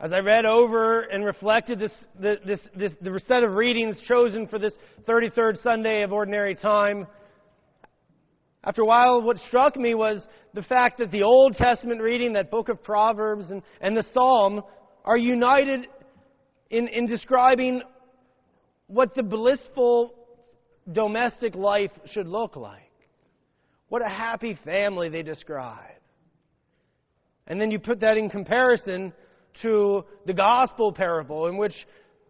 As I read over and reflected the set of readings chosen for this 33rd Sunday of Ordinary Time, after a while what struck me was the fact that the Old Testament reading, that book of Proverbs and the Psalm, are united in describing what the blissful domestic life should look like. What a happy family they describe. And then you put that in comparison to the gospel parable, in which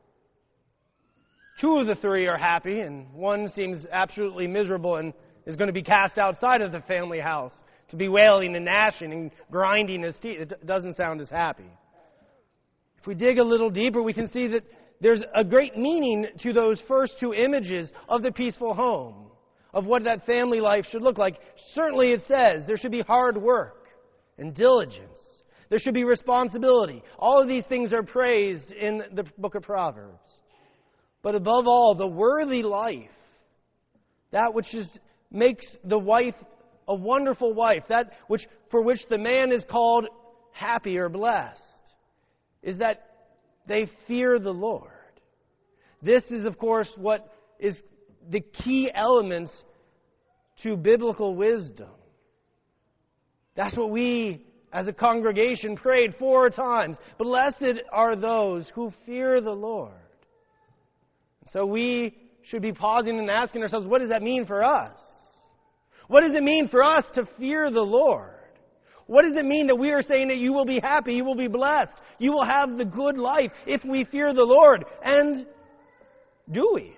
two of the three are happy and one seems absolutely miserable and is going to be cast outside of the family house to be wailing and gnashing and grinding his teeth. It doesn't sound as happy. If we dig a little deeper, we can see that there's a great meaning to those first two images of the peaceful home, of what that family life should look like. Certainly it says there should be hard work and diligence. There should be responsibility. All of these things are praised in the book of Proverbs. But above all, the worthy life, that which makes the wife a wonderful wife, that which for which the man is called happy or blessed, is that they fear the Lord. This is, of course, what is the key elements to biblical wisdom. That's what we, as a congregation, prayed 4 times. Blessed are those who fear the Lord. So we should be pausing and asking ourselves, what does that mean for us? What does it mean for us to fear the Lord? What does it mean that we are saying that you will be happy, you will be blessed, you will have the good life if we fear the Lord? And do we?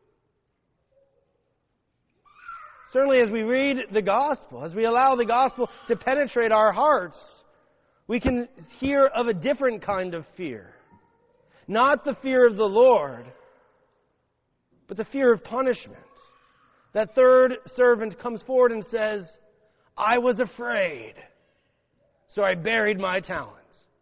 Certainly as we read the gospel, as we allow the gospel to penetrate our hearts, we can hear of a different kind of fear. Not the fear of the Lord, but the fear of punishment. That third servant comes forward and says, I was afraid, so I buried my talent.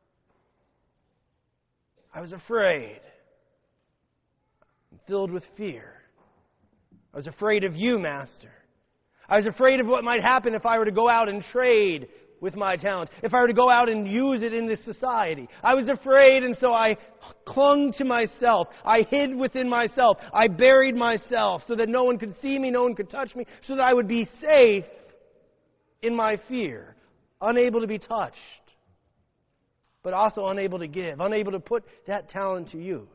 I was afraid. I'm filled with fear. I was afraid of you, Master. I was afraid of what might happen if I were to go out and trade with my talent, if I were to go out and use it in this society. I was afraid, and so I clung to myself. I hid within myself. I buried myself so that no one could see me, no one could touch me, so that I would be safe in my fear, unable to be touched, but also unable to give, unable to put that talent to use.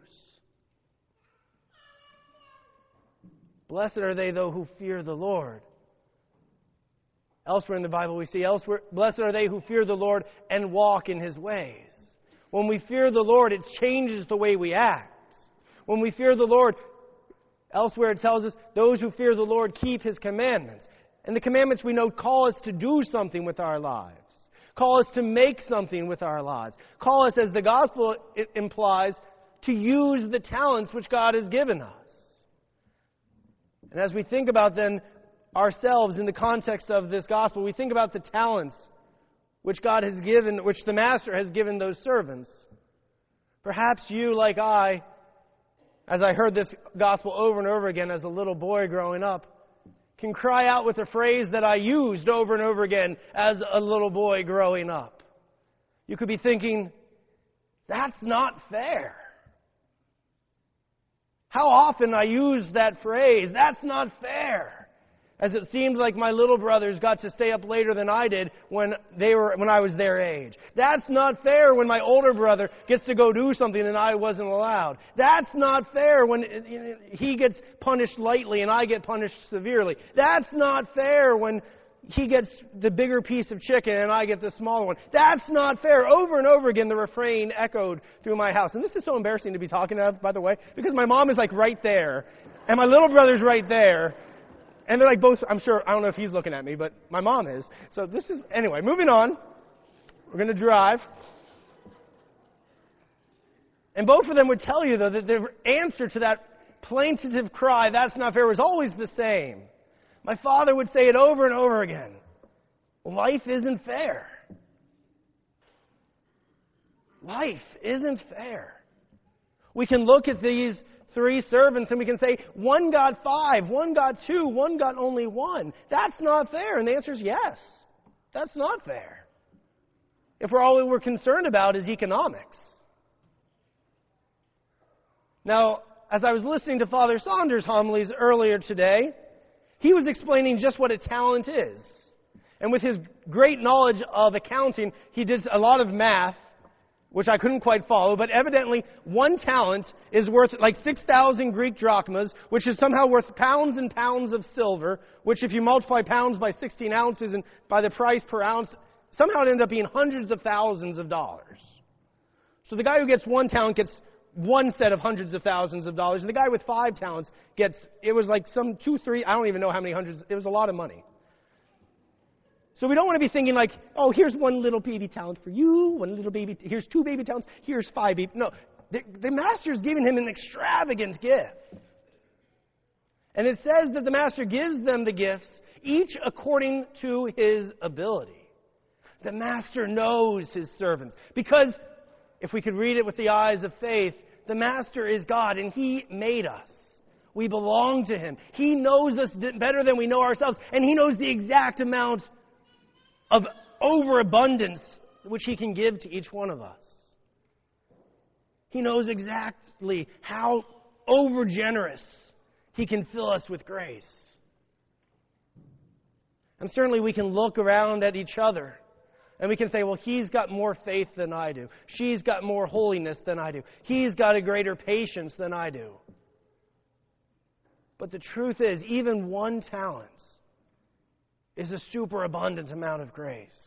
Blessed are they, though, who fear the Lord. Elsewhere in the Bible we see, blessed are they who fear the Lord and walk in His ways. When we fear the Lord, it changes the way we act. When we fear the Lord, elsewhere it tells us, those who fear the Lord keep His commandments. And the commandments, we know, call us to do something with our lives. Call us to make something with our lives. Call us, as the gospel implies, to use the talents which God has given us. And as we think about then ourselves in the context of this gospel, we think about the talents which God has given, which the Master has given those servants. Perhaps you, like I, as I heard this gospel over and over again as a little boy growing up, can cry out with a phrase that I used over and over again as a little boy growing up. You could be thinking, that's not fair. How often I use that phrase, that's not fair. As it seemed like my little brothers got to stay up later than I did when I was their age. That's not fair when my older brother gets to go do something and I wasn't allowed. That's not fair when he gets punished lightly and I get punished severely. That's not fair when he gets the bigger piece of chicken and I get the smaller one. That's not fair. Over and over again, the refrain echoed through my house. And this is so embarrassing to be talking about, by the way, because my mom is like right there and my little brother's right there. And they're like both, I'm sure, I don't know if he's looking at me, but my mom is. So anyway, moving on. We're going to drive. And both of them would tell you, though, that the answer to that plaintive cry, that's not fair, was always the same. My father would say it over and over again. Life isn't fair. Life isn't fair. We can look at these 3 servants and we can say, one got 5, one got 2, one got only 1. That's not fair. And the answer is yes. That's not fair. If all we're concerned about is economics, Now, as I was listening to Father Saunders' homilies earlier today, he was explaining just what a talent is. And with his great knowledge of accounting, he did a lot of math, which I couldn't quite follow, but evidently 1 talent is worth like 6,000 Greek drachmas, which is somehow worth pounds and pounds of silver, which if you multiply pounds by 16 ounces and by the price per ounce, somehow it ended up being hundreds of thousands of dollars. So the guy who gets 1 talent gets 1 set of hundreds of thousands of dollars, and the guy with 5 talents gets, it was like some 2, 3, I don't even know how many hundreds, it was a lot of money. So we don't want to be thinking like, oh, here's 1 little baby talent for you, 1 little baby, here's 2 baby talents, here's 5 baby. No, the master's giving him an extravagant gift. And it says that the master gives them the gifts, each according to his ability. The master knows his servants. Because if we could read it with the eyes of faith, the master is God and he made us. We belong to him. He knows us better than we know ourselves, and he knows the exact amount of overabundance which he can give to each one of us. He knows exactly how overgenerous he can fill us with grace. And certainly we can look around at each other and we can say, well, he's got more faith than I do. She's got more holiness than I do. He's got a greater patience than I do. But the truth is, even 1 talent is a superabundant amount of grace.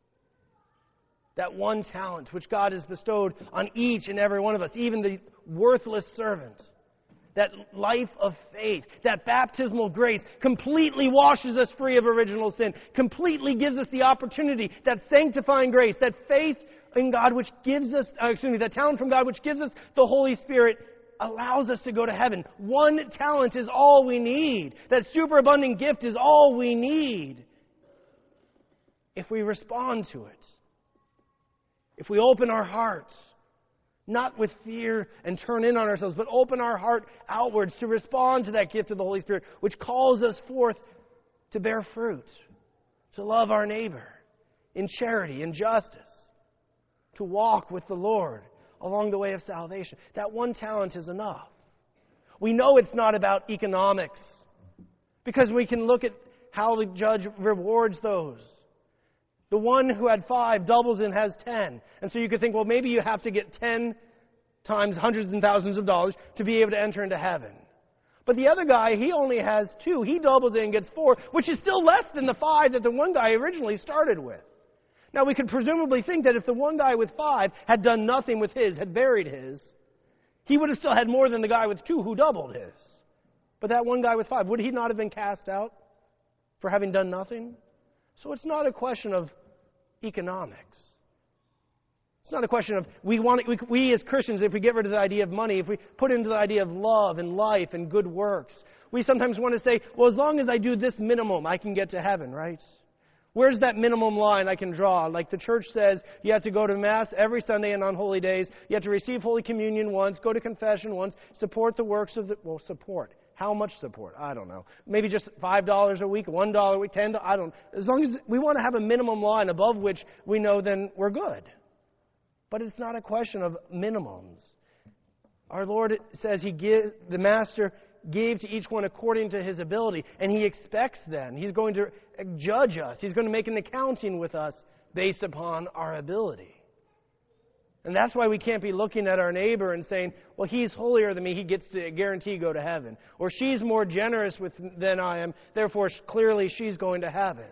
That 1 talent which God has bestowed on each and every one of us, even the worthless servant. That life of faith, that baptismal grace completely washes us free of original sin, completely gives us the opportunity, that sanctifying grace, that faith in God which gives us, that talent from God which gives us the Holy Spirit, allows us to go to heaven. 1 talent is all we need. That superabundant gift is all we need. If we respond to it. If we open our hearts, not with fear and turn in on ourselves, but open our heart outwards to respond to that gift of the Holy Spirit, which calls us forth to bear fruit, to love our neighbor in charity and justice, to walk with the Lord along the way of salvation. That 1 talent is enough. We know it's not about economics, because we can look at how the judge rewards those. The one who had 5 doubles and has 10. And so you could think, well, maybe you have to get 10 times hundreds and thousands of dollars to be able to enter into heaven. But the other guy, he only has 2. He doubles it and gets 4, which is still less than the 5 that the one guy originally started with. Now, we could presumably think that if the one guy with 5 had done nothing with his, had buried his, he would have still had more than the guy with 2 who doubled his. But that one guy with 5, would he not have been cast out for having done nothing? So it's not a question of economics. It's not a question of we as Christians, if we get rid of the idea of money, if we put into the idea of love and life and good works, we sometimes want to say, well, as long as I do this minimum, I can get to heaven, right? Where's that minimum line I can draw? Like the church says, you have to go to Mass every Sunday and on holy days. You have to receive Holy Communion once, go to confession once, support the works of support. How much support? I don't know. Maybe just $5 a week, $1 a week, $10, I don't know. As long as we want to have a minimum line above which we know then we're good. But it's not a question of minimums. Our Lord says the Master gave to each one according to his ability, and he expects then. He's going to judge us. He's going to make an accounting with us based upon our ability. And that's why we can't be looking at our neighbor and saying, well, he's holier than me, he gets to guarantee go to heaven. Or she's more generous than I am, therefore clearly she's going to heaven.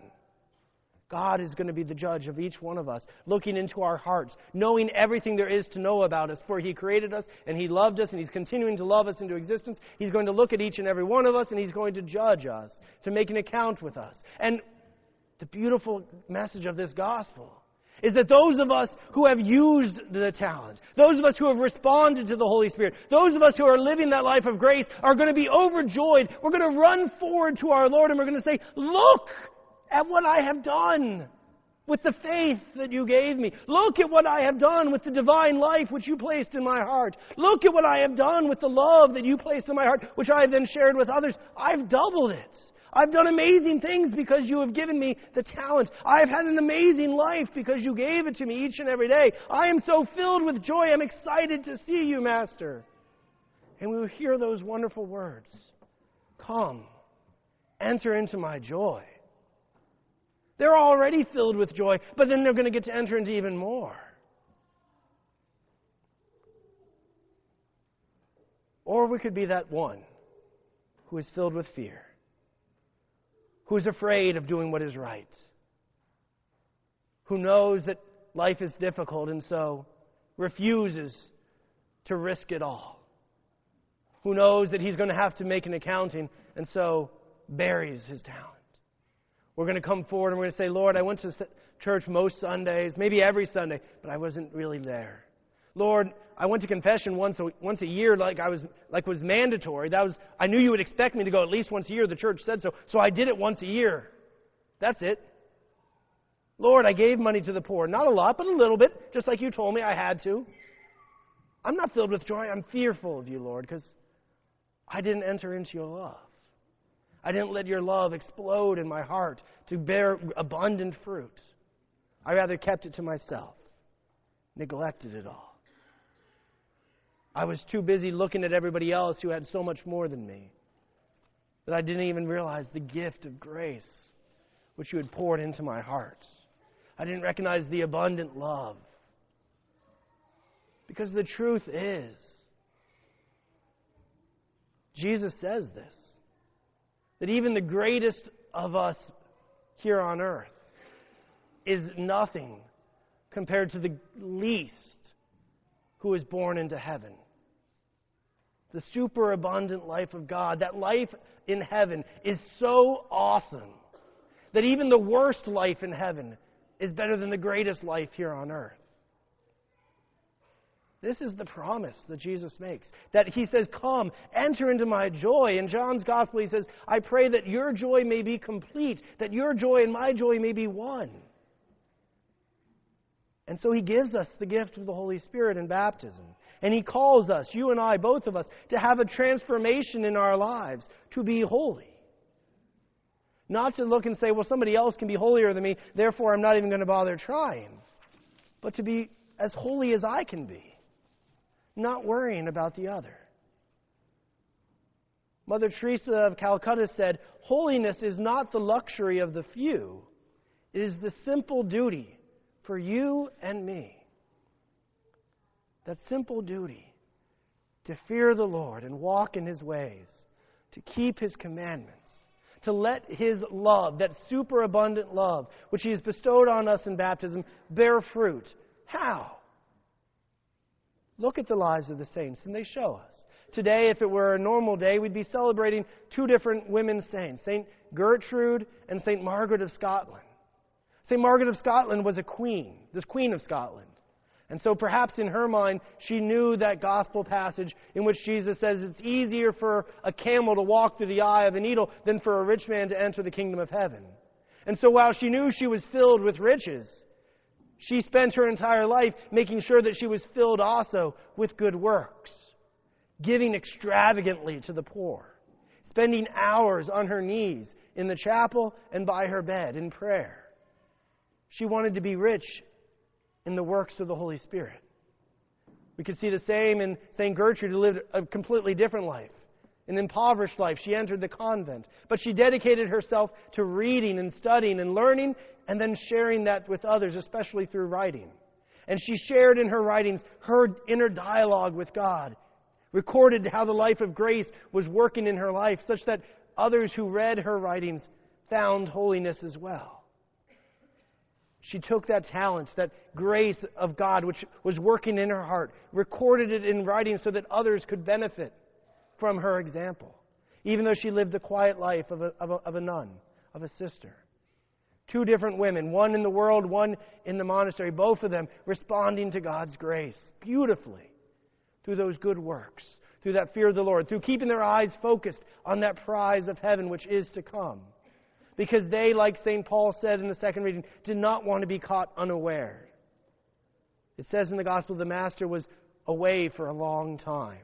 God is going to be the judge of each one of us, looking into our hearts, knowing everything there is to know about us. For he created us, and he loved us, and he's continuing to love us into existence. He's going to look at each and every one of us, and he's going to judge us, to make an account with us. And the beautiful message of this gospel is that those of us who have used the talent, those of us who have responded to the Holy Spirit, those of us who are living that life of grace are going to be overjoyed. We're going to run forward to our Lord and we're going to say, look at what I have done with the faith that you gave me. Look at what I have done with the divine life which you placed in my heart. Look at what I have done with the love that you placed in my heart, which I have then shared with others. I've doubled it. I've done amazing things because you have given me the talent. I've had an amazing life because you gave it to me each and every day. I am so filled with joy. I'm excited to see you, Master. And we will hear those wonderful words. Come, enter into my joy. They're already filled with joy, but then they're going to get to enter into even more. Or we could be that one who is filled with fear, who is afraid of doing what is right, who knows that life is difficult and so refuses to risk it all, who knows that he's going to have to make an accounting and so buries his talent. We're going to come forward and we're going to say, Lord, I went to church most Sundays, maybe every Sunday, but I wasn't really there. Lord, I went to confession once a year like was mandatory. I knew you would expect me to go at least once a year. The church said so. So I did it once a year. That's it. Lord, I gave money to the poor. Not a lot, but a little bit, just like you told me I had to. I'm not filled with joy. I'm fearful of you, Lord, because I didn't enter into your love. I didn't let your love explode in my heart to bear abundant fruit. I rather kept it to myself, neglected it all. I was too busy looking at everybody else who had so much more than me that I didn't even realize the gift of grace which you had poured into my heart. I didn't recognize the abundant love. Because the truth is, Jesus says this, that even the greatest of us here on earth is nothing compared to the least who is born into heaven. The superabundant life of God, that life in heaven is so awesome that even the worst life in heaven is better than the greatest life here on earth. This is the promise that Jesus makes. That he says, come, enter into my joy. In John's Gospel, he says, I pray that your joy may be complete, that your joy and my joy may be one. And so he gives us the gift of the Holy Spirit in baptism. And he calls us, you and I, both of us, to have a transformation in our lives, to be holy. Not to look and say, well, somebody else can be holier than me, therefore I'm not even going to bother trying. But to be as holy as I can be, not worrying about the other. Mother Teresa of Calcutta said, holiness is not the luxury of the few. It is the simple duty for you and me. That simple duty to fear the Lord and walk in his ways, to keep his commandments, to let his love, that superabundant love, which he has bestowed on us in baptism, bear fruit. How? Look at the lives of the saints, and they show us. Today, if it were a normal day, we'd be celebrating two different women saints, St. Gertrude and St. Margaret of Scotland. St. Margaret of Scotland was a queen, this Queen of Scotland. And so perhaps in her mind, she knew that gospel passage in which Jesus says it's easier for a camel to walk through the eye of a needle than for a rich man to enter the kingdom of heaven. And so while she knew she was filled with riches, she spent her entire life making sure that she was filled also with good works, giving extravagantly to the poor, spending hours on her knees in the chapel and by her bed in prayer. She wanted to be rich in the works of the Holy Spirit. We could see the same in St. Gertrude, who lived a completely different life, an impoverished life. She entered the convent, but she dedicated herself to reading and studying and learning and then sharing that with others, especially through writing. And she shared in her writings her inner dialogue with God, recorded how the life of grace was working in her life, such that others who read her writings found holiness as well. She took that talent, that grace of God which was working in her heart, recorded it in writing so that others could benefit from her example, even though she lived the quiet life of a nun, of a sister. Two different women, one in the world, one in the monastery, both of them responding to God's grace beautifully through those good works, through that fear of the Lord, through keeping their eyes focused on that prize of heaven which is to come. Because they, like St. Paul said in the second reading, did not want to be caught unaware. It says in the Gospel the Master was away for a long time.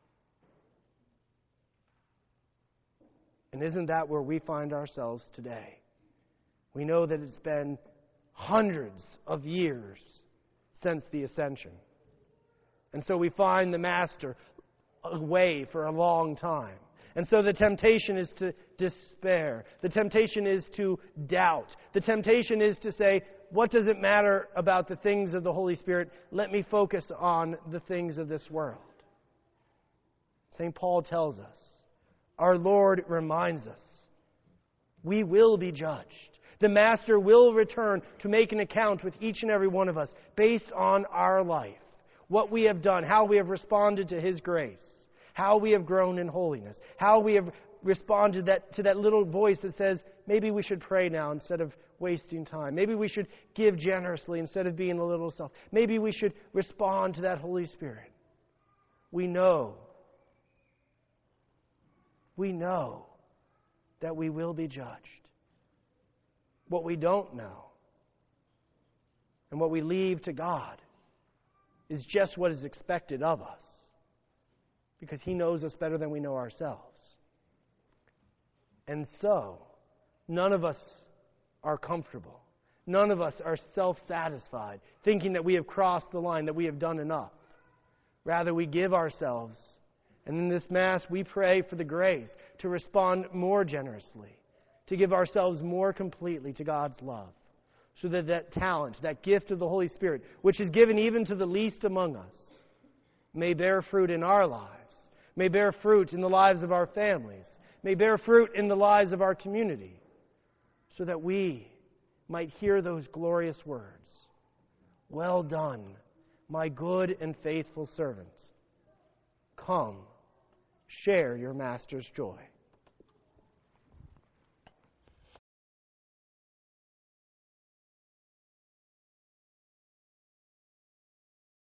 And isn't that where we find ourselves today? We know that it's been hundreds of years since the Ascension. And so we find the Master away for a long time. And so the temptation is to despair. The temptation is to doubt. The temptation is to say, what does it matter about the things of the Holy Spirit? Let me focus on the things of this world. St. Paul tells us, our Lord reminds us, we will be judged. The Master will return to make an account with each and every one of us based on our life, what we have done, how we have responded to His grace, how we have grown in holiness, how we have responded to that little voice that says, maybe we should pray now instead of wasting time. Maybe we should give generously instead of being a little self. Maybe we should respond to that Holy Spirit. We know that we will be judged. What we don't know and what we leave to God is just what is expected of us, because He knows us better than we know ourselves. And so, none of us are comfortable. None of us are self-satisfied, thinking that we have crossed the line, that we have done enough. Rather, we give ourselves, and in this Mass we pray for the grace to respond more generously, to give ourselves more completely to God's love, so that that talent, that gift of the Holy Spirit, which is given even to the least among us, may bear fruit in our lives, may bear fruit in the lives of our families, may bear fruit in the lives of our community, so that we might hear those glorious words, "Well done, my good and faithful servant. Come, share your Master's joy."